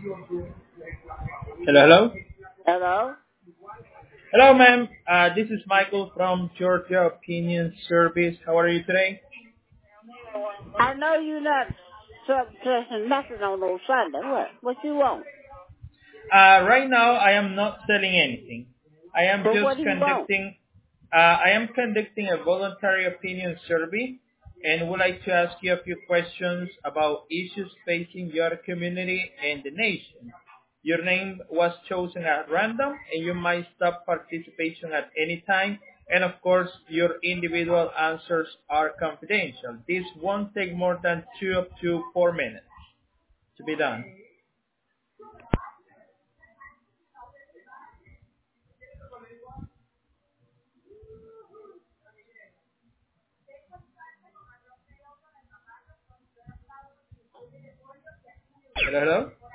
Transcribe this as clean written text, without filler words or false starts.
Hello, hello. Hello? Hello, ma'am. This is Michael from Georgia Opinion Service. How are you today? I know you're not pressing nothing on no Sunday. What you want? Right now, I am not selling anything. I am But just what do you want? conducting a voluntary opinion survey and would like to ask you a few questions about issues facing your community and the nation. Your name was chosen at random and you might stop participation at any time. And of course, your individual answers are confidential. This won't take more than 2 up to 4 minutes to be done. Hello, hello?